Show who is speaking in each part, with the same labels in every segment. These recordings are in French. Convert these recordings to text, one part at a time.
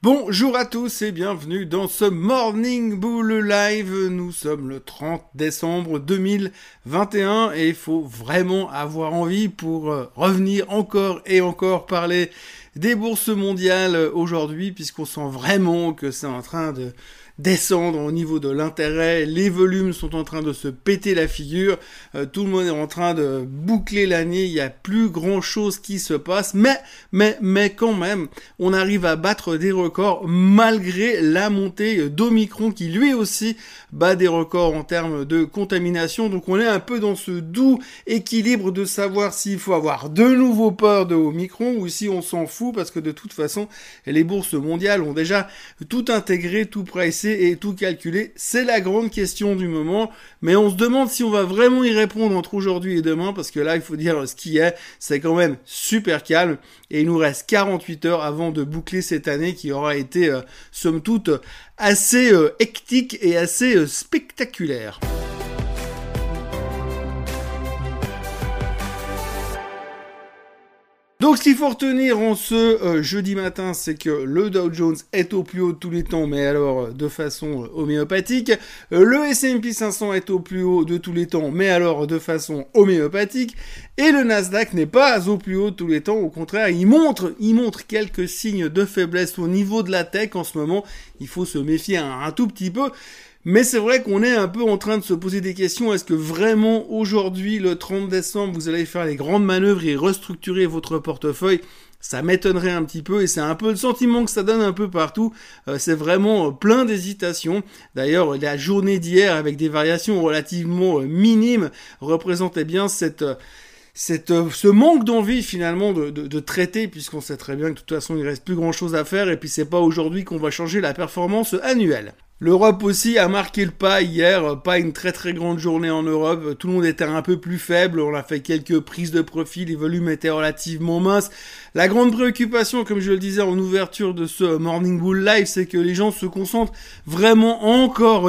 Speaker 1: Bonjour à tous et bienvenue dans ce Morning Bull Live. Nous sommes le 30 décembre 2021 et il faut vraiment avoir envie pour revenir encore et encore parler des bourses mondiales aujourd'hui, puisqu'on sent vraiment que c'est en train de descendre au niveau de l'intérêt, les volumes sont en train de se péter la figure, tout le monde est en train de boucler l'année, il n'y a plus grand chose qui se passe, mais quand même, on arrive à battre des records malgré la montée d'Omicron qui lui aussi bat des records en termes de contamination, donc on est un peu dans ce doux équilibre de savoir s'il faut avoir de nouveau peur de Omicron ou si on s'en fout, parce que de toute façon, les bourses mondiales ont déjà tout intégré, tout pricé et tout calculé. C'est la grande question du moment, mais on se demande si on va vraiment y répondre entre aujourd'hui et demain, parce que là, il faut dire ce qui est, c'est quand même super calme, et il nous reste 48 heures avant de boucler cette année qui aura été, somme toute, assez hectique et assez spectaculaire. Donc ce qu'il faut retenir en ce jeudi matin, c'est que le Dow Jones est au plus haut de tous les temps, mais alors de façon homéopathique. Le S&P 500 est au plus haut de tous les temps, mais alors de façon homéopathique. Et le Nasdaq n'est pas au plus haut de tous les temps, au contraire, il montre quelques signes de faiblesse au niveau de la tech en ce moment. Il faut se méfier un tout petit peu. Mais c'est vrai qu'on est un peu en train de se poser des questions. Est-ce que vraiment aujourd'hui, le 30 décembre, vous allez faire les grandes manœuvres et restructurer votre portefeuille ? Ça m'étonnerait un petit peu et c'est un peu le sentiment que ça donne un peu partout. C'est vraiment plein d'hésitations. D'ailleurs, la journée d'hier, avec des variations relativement minimes, représentait bien ce manque d'envie finalement de traiter, puisqu'on sait très bien que de toute façon il reste plus grand chose à faire et puis c'est pas aujourd'hui qu'on va changer la performance annuelle. L'Europe aussi a marqué le pas hier, pas une très très grande journée en Europe, tout le monde était un peu plus faible, on a fait quelques prises de profit, les volumes étaient relativement minces. La grande préoccupation, comme je le disais en ouverture de ce Morning Bull Live, c'est que les gens se concentrent vraiment encore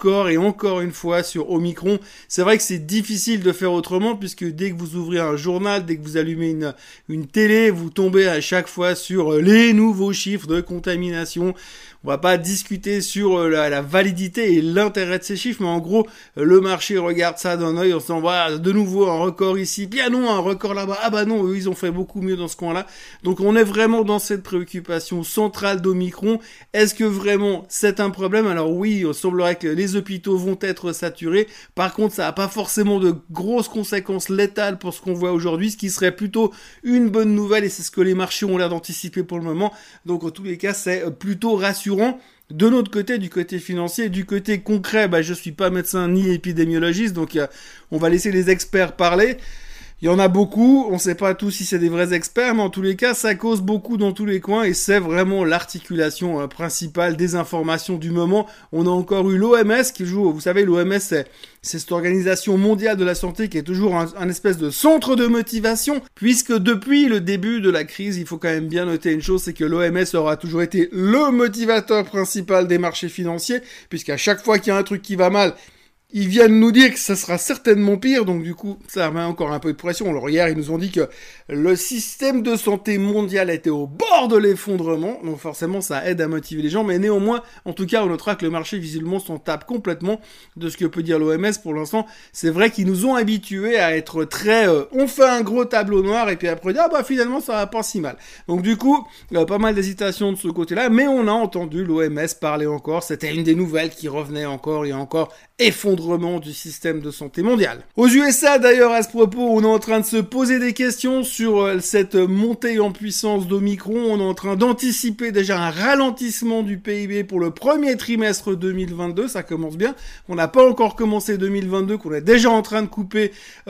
Speaker 1: une fois sur Omicron. C'est vrai que c'est difficile de faire autrement, puisque dès que vous ouvrez un journal, dès que vous allumez une télé, vous tombez à chaque fois sur les nouveaux chiffres de contamination. On va pas discuter sur la validité et l'intérêt de ces chiffres, mais en gros, le marché regarde ça d'un œil, on s'en va de nouveau un record ici, bien non, un record là-bas, ah bah non, eux ils ont fait beaucoup mieux dans ce coin-là. Donc on est vraiment dans cette préoccupation centrale d'Omicron. Est-ce que vraiment c'est un problème ? Alors oui, il semblerait que les hôpitaux vont être saturés, par contre ça n'a pas forcément de grosses conséquences létales pour ce qu'on voit aujourd'hui, ce qui serait plutôt une bonne nouvelle, et c'est ce que les marchés ont l'air d'anticiper pour le moment. Donc en tous les cas, c'est plutôt rassurant. De notre côté, du côté financier, du côté concret, je suis pas médecin ni épidémiologiste, donc on va laisser les experts parler. Il y en a beaucoup, on sait pas tous si c'est des vrais experts, mais en tous les cas, ça cause beaucoup dans tous les coins et c'est vraiment l'articulation principale des informations du moment. On a encore eu l'OMS qui joue, vous savez, l'OMS c'est cette organisation mondiale de la santé qui est toujours un espèce de centre de motivation, puisque depuis le début de la crise, il faut quand même bien noter une chose, c'est que l'OMS aura toujours été le motivateur principal des marchés financiers, puisqu'à chaque fois qu'il y a un truc qui va mal, ils viennent nous dire que ça sera certainement pire, donc du coup, ça met encore un peu de pression. Alors hier, ils nous ont dit que le système de santé mondial était au bord de l'effondrement, donc forcément, ça aide à motiver les gens, mais néanmoins, en tout cas, on notera que le marché, visiblement, s'en tape complètement de ce que peut dire l'OMS pour l'instant. C'est vrai qu'ils nous ont habitués à être très... on fait un gros tableau noir, et puis après, finalement, ça va pas si mal. Donc du coup, pas mal d'hésitations de ce côté-là, mais on a entendu l'OMS parler encore, c'était une des nouvelles qui revenait encore et encore, effondrement du système de santé mondial. Aux USA d'ailleurs, à ce propos, on est en train de se poser des questions sur cette montée en puissance d'Omicron. On est en train d'anticiper déjà un ralentissement du PIB pour le premier trimestre 2022, ça commence bien. On n'a pas encore commencé 2022, qu'on est déjà en train de couper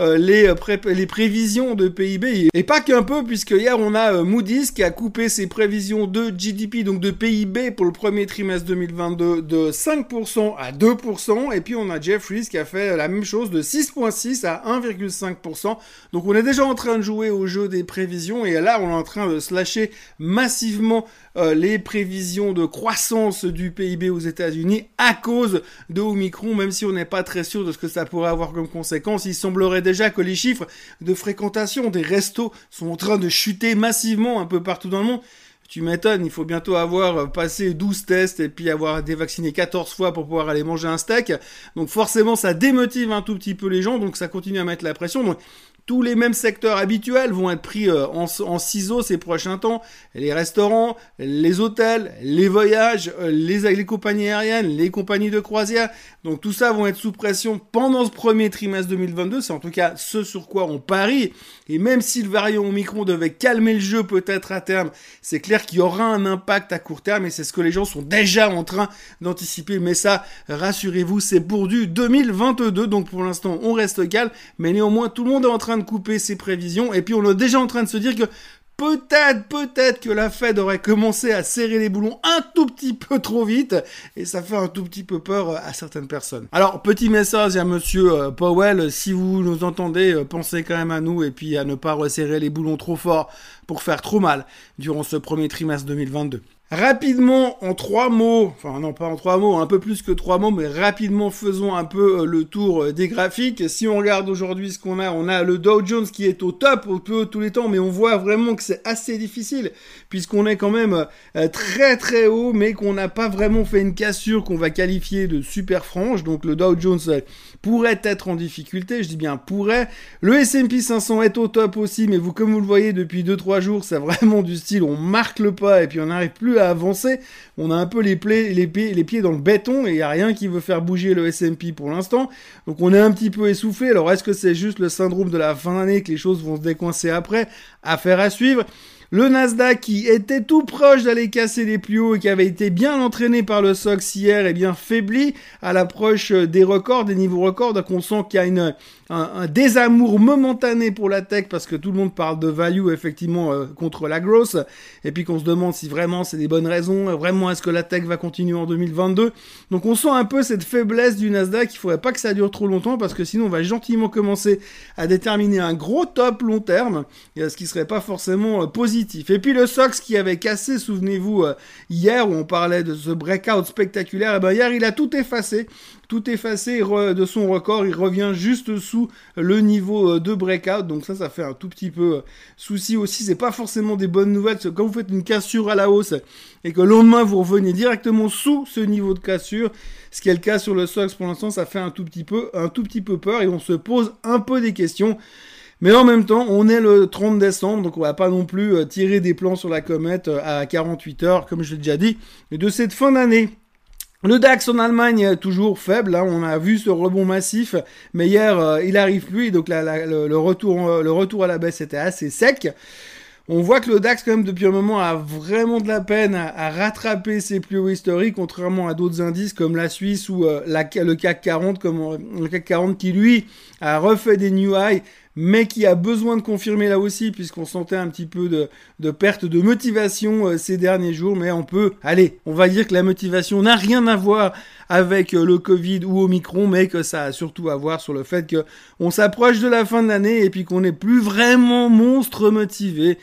Speaker 1: les prévisions de PIB. Et pas qu'un peu, puisque hier on a Moody's qui a coupé ses prévisions de GDP, donc de PIB pour le premier trimestre 2022 de 5% à 2%, et puis on a Jefferies qui a fait la même chose de 6,6 à 1,5%. Donc on est déjà en train de jouer au jeu des prévisions et là on est en train de slasher massivement les prévisions de croissance du PIB aux États-Unis à cause de Omicron, même si on n'est pas très sûr de ce que ça pourrait avoir comme conséquence. Il semblerait déjà que les chiffres de fréquentation des restos sont en train de chuter massivement un peu partout dans le monde. Tu m'étonnes, il faut bientôt avoir passé 12 tests et puis avoir été vacciné 14 fois pour pouvoir aller manger un steak. Donc forcément, ça démotive un tout petit peu les gens, donc ça continue à mettre la pression. Donc tous les mêmes secteurs habituels vont être pris en ciseaux ces prochains temps. Les restaurants, les hôtels, les voyages, les compagnies aériennes, les compagnies de croisière. Donc tout ça vont être sous pression pendant ce premier trimestre 2022. C'est en tout cas ce sur quoi on parie. Et même si le variant Omicron devait calmer le jeu peut-être à terme, c'est clair qu'il y aura un impact à court terme et c'est ce que les gens sont déjà en train d'anticiper. Mais ça, rassurez-vous, c'est pour du 2022. Donc pour l'instant, on reste calme. Mais néanmoins, tout le monde est en train de couper ses prévisions. Et puis on est déjà en train de se dire que peut-être que la Fed aurait commencé à serrer les boulons un tout petit peu trop vite et ça fait un tout petit peu peur à certaines personnes. Alors, petit message à monsieur Powell, si vous nous entendez, pensez quand même à nous et puis à ne pas resserrer les boulons trop fort pour faire trop mal durant ce premier trimestre 2022. Rapidement, en 3 mots, enfin non pas en 3 mots, un peu plus que 3 mots, mais rapidement faisons un peu le tour des graphiques. Si on regarde aujourd'hui ce qu'on a, on a le Dow Jones qui est au top, au peu tous les temps, mais on voit vraiment que c'est assez difficile, puisqu'on est quand même très très haut, mais qu'on n'a pas vraiment fait une cassure qu'on va qualifier de super franche, donc le Dow Jones pourrait être en difficulté, je dis bien pourrait. Le S&P 500 est au top aussi, mais comme vous le voyez depuis 2-3 jours, c'est vraiment du style, on marque le pas et puis on n'arrive plus à avancer. On a un peu les pieds dans le béton et il n'y a rien qui veut faire bouger le S&P pour l'instant. Donc on est un petit peu essoufflé. Alors est-ce que c'est juste le syndrome de la fin d'année que les choses vont se décoincer après? Affaire à suivre. Le Nasdaq qui était tout proche d'aller casser les plus hauts et qui avait été bien entraîné par le SOX hier, et bien faibli à l'approche des records, des niveaux records. Donc on sent qu'il y a un désamour momentané pour la tech parce que tout le monde parle de value effectivement contre la growth et puis qu'on se demande si vraiment c'est des bonnes raisons, vraiment est-ce que la tech va continuer en 2022. Donc on sent un peu cette faiblesse du Nasdaq, il faudrait pas que ça dure trop longtemps parce que sinon on va gentiment commencer à déterminer un gros top long terme, ce qui serait pas forcément positif. Et puis le SOX qui avait cassé, souvenez-vous, hier où on parlait de ce breakout spectaculaire, et ben hier il a tout effacé de son record, il revient juste sous le niveau de breakout, donc ça fait un tout petit peu souci aussi, c'est pas forcément des bonnes nouvelles, parce que quand vous faites une cassure à la hausse et que le lendemain vous revenez directement sous ce niveau de cassure, ce qui est le cas sur le SOX pour l'instant, ça fait un tout petit peu peur et on se pose un peu des questions. Mais en même temps, on est le 30 décembre, donc on va pas non plus tirer des plans sur la comète à 48 heures, comme je l'ai déjà dit, de cette fin d'année. Le DAX en Allemagne est toujours faible, hein, on a vu ce rebond massif, mais hier il arrive plus, donc le retour à la baisse était assez sec. On voit que le DAX, quand même, depuis un moment, a vraiment de la peine à rattraper ses plus hauts historiques, contrairement à d'autres indices comme la Suisse ou le CAC 40, le CAC 40 qui, lui, a refait des new highs, mais qui a besoin de confirmer là aussi, puisqu'on sentait un petit peu de perte de motivation ces derniers jours, mais on va dire que la motivation n'a rien à voir avec le Covid ou Omicron, mais que ça a surtout à voir sur le fait que on s'approche de la fin de l'année et puis qu'on n'est plus vraiment monstre motivé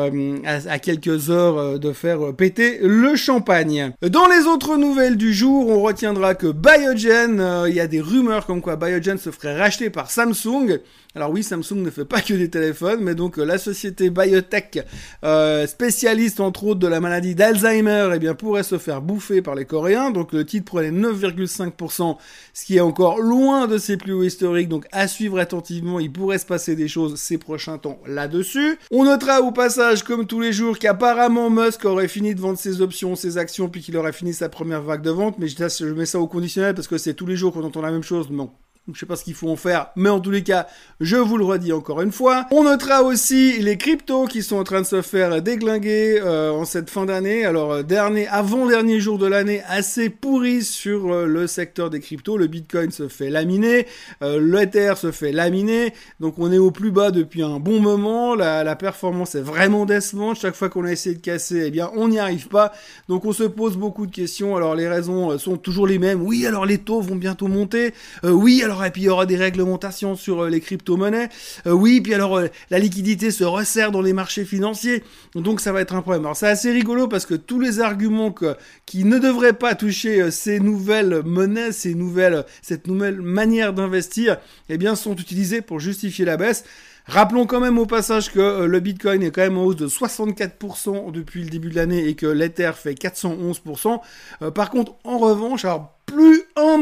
Speaker 1: à quelques heures de faire péter le champagne. Dans les autres nouvelles du jour, on retiendra que Biogen, il y a des rumeurs comme quoi Biogen se ferait racheter par Samsung. Alors oui, Samsung ne fait pas que des téléphones, mais donc la société biotech, spécialiste entre autres de la maladie d'Alzheimer, eh bien pourrait se faire bouffer par les Coréens. Donc le titre prenait 9,5%, ce qui est encore loin de ses plus hauts historiques. Donc à suivre attentivement, il pourrait se passer des choses ces prochains temps là-dessus. On notera au passage, comme tous les jours, qu'apparemment Musk aurait fini de vendre ses options, ses actions, puis qu'il aurait fini sa première vague de vente. Mais je mets ça au conditionnel parce que c'est tous les jours qu'on entend la même chose. Non. Je sais pas ce qu'il faut en faire, mais en tous les cas, je vous le redis encore une fois. On notera aussi les cryptos qui sont en train de se faire déglinguer en cette fin d'année. Alors, avant-dernier jour de l'année, assez pourri sur le secteur des cryptos. Le Bitcoin se fait laminer, l'Ether se fait laminer. Donc, on est au plus bas depuis un bon moment. La performance est vraiment décevante. Chaque fois qu'on a essayé de casser, eh bien, on n'y arrive pas. Donc, on se pose beaucoup de questions. Alors, les raisons sont toujours les mêmes. Oui, alors les taux vont bientôt monter. Oui, alors et puis il y aura des réglementations sur les crypto-monnaies. Oui, puis alors la liquidité se resserre dans les marchés financiers. Donc ça va être un problème. Alors c'est assez rigolo parce que tous les arguments qui ne devraient pas toucher ces nouvelles monnaies, cette nouvelle manière d'investir, eh bien sont utilisés pour justifier la baisse. Rappelons quand même au passage que le Bitcoin est quand même en hausse de 64% depuis le début de l'année et que l'Ether fait 411%. Par contre, en revanche, alors plus un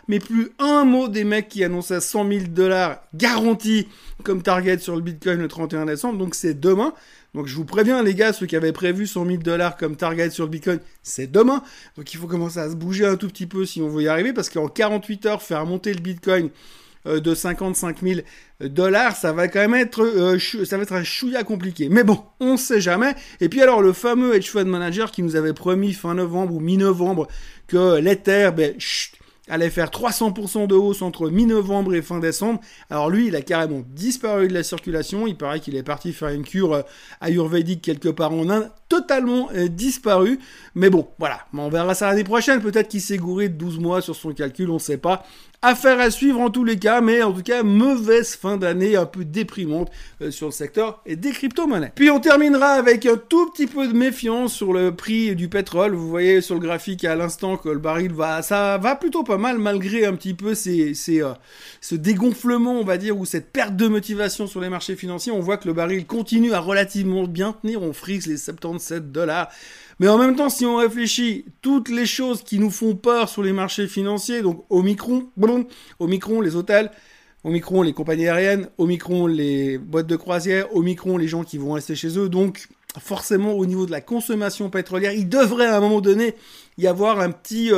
Speaker 1: mot des mecs qui annonçaient 100 000 $ garantis comme target sur le Bitcoin le 31 décembre. Donc c'est demain. Donc je vous préviens les gars, ceux qui avaient prévu 100 000 $ comme target sur le Bitcoin, c'est demain. Donc il faut commencer à se bouger un tout petit peu si on veut y arriver parce qu'en 48 heures, faire monter le Bitcoin de 55 000 $, ça va quand même être, un chouïa compliqué. Mais bon, on sait jamais. Et puis alors, le fameux hedge fund manager qui nous avait promis fin novembre ou mi-novembre que l'Ether, allait faire 300% de hausse entre mi-novembre et fin décembre. Alors lui, il a carrément disparu de la circulation. Il paraît qu'il est parti faire une cure ayurvédique quelque part en Inde. Totalement disparu. Mais bon, voilà. On verra ça l'année prochaine. Peut-être qu'il s'est gouré de 12 mois sur son calcul, on ne sait pas. Affaire à suivre en tous les cas, mais en tout cas, mauvaise fin d'année un peu déprimante sur le secteur des crypto-monnaies. Puis on terminera avec un tout petit peu de méfiance sur le prix du pétrole. Vous voyez sur le graphique à l'instant que le baril ça va plutôt pas mal malgré un petit peu ce dégonflement, on va dire, ou cette perte de motivation sur les marchés financiers. On voit que le baril continue à relativement bien tenir. On frise les 77 $. Mais en même temps, si on réfléchit, toutes les choses qui nous font peur sur les marchés financiers, donc Omicron, les hôtels, Omicron, les compagnies aériennes, Omicron, les boîtes de croisière, Omicron, les gens qui vont rester chez eux, donc forcément au niveau de la consommation pétrolière, il devrait à un moment donné y avoir un petit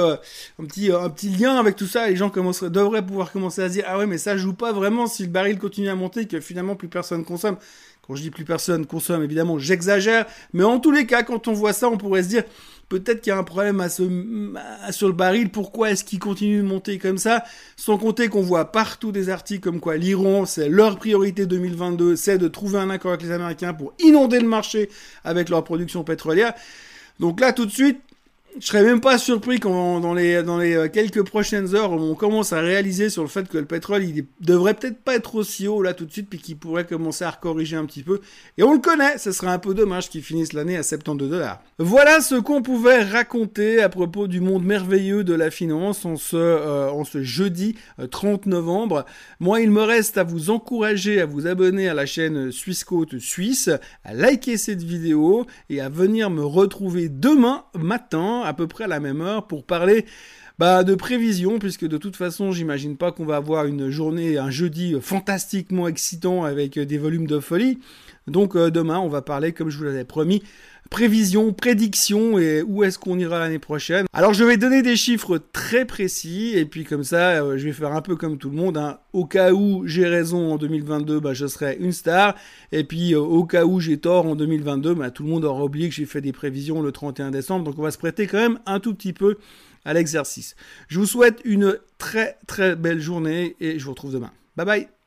Speaker 1: lien avec tout ça. Les gens devraient pouvoir commencer à se dire ah ouais mais ça joue pas vraiment si le baril continue à monter, que finalement plus personne consomme. Quand je dis plus personne consomme, évidemment, j'exagère. Mais en tous les cas, quand on voit ça, on pourrait se dire peut-être qu'il y a un problème sur le baril. Pourquoi est-ce qu'il continue de monter comme ça? Sans compter qu'on voit partout des articles comme quoi l'Iran, c'est leur priorité 2022, c'est de trouver un accord avec les Américains pour inonder le marché avec leur production pétrolière. Donc là, tout de suite, je serais même pas surpris quand dans les quelques prochaines heures on commence à réaliser sur le fait que le pétrole il devrait peut-être pas être aussi haut là tout de suite puis qu'il pourrait commencer à recorriger un petit peu. Et on le connaît, ce serait un peu dommage qu'il finisse l'année à 72 $. Voilà ce qu'on pouvait raconter à propos du monde merveilleux de la finance en ce jeudi 30 novembre. Moi, il me reste à vous encourager à vous abonner à la chaîne Suisse Côte Suisse, à liker cette vidéo et à venir me retrouver demain matin à peu près à la même heure pour parler de prévision, puisque de toute façon j'imagine pas qu'on va avoir un jeudi fantastiquement excitant avec des volumes de folie. Donc demain on va parler, comme je vous l'avais promis, prévision, prédiction et où est-ce qu'on ira l'année prochaine. Alors je vais donner des chiffres très précis et puis comme ça je vais faire un peu comme tout le monde. Au cas où j'ai raison en 2022, je serai une star. Et puis au cas où j'ai tort en 2022, tout le monde aura oublié que j'ai fait des prévisions le 31 décembre. Donc on va se prêter quand même un tout petit peu à l'exercice. Je vous souhaite une très très belle journée et je vous retrouve demain. Bye bye.